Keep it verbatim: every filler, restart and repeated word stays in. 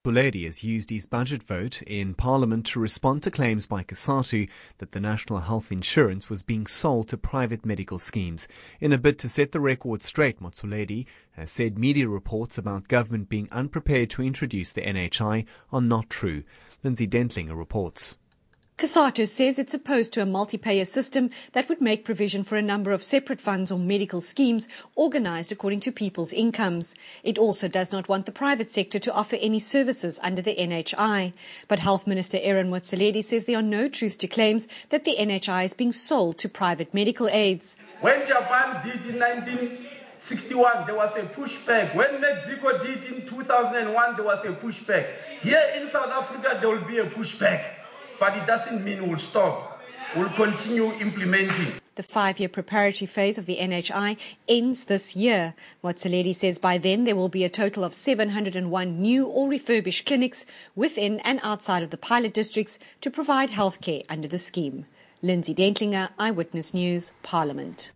Motsoaledi has used his budget vote in Parliament to respond to claims by COSATU that the National Health Insurance was being sold to private medical schemes. In a bid to set the record straight, Motsoaledi has said media reports about government being unprepared to introduce the N H I are not true. Lindsay Dentlinger reports. COSATU says it's opposed to a multi-payer system that would make provision for a number of separate funds or medical schemes organised according to people's incomes. It also does not want the private sector to offer any services under the N H I. But Health Minister Aaron Motsoaledi says there are no truth to claims that the N H I is being sold to private medical aids. When Japan did in nineteen sixty-one, there was a pushback. When Mexico did in two thousand one, there was a pushback. Here in South Africa, there will be a pushback. But it doesn't mean we'll stop. We'll continue implementing. The five-year preparatory phase of the N H I ends this year. Motsoaledi says by then there will be a total of seven hundred one new or refurbished clinics within and outside of the pilot districts to provide healthcare under the scheme. Lindsay Dentlinger, Eyewitness News, Parliament.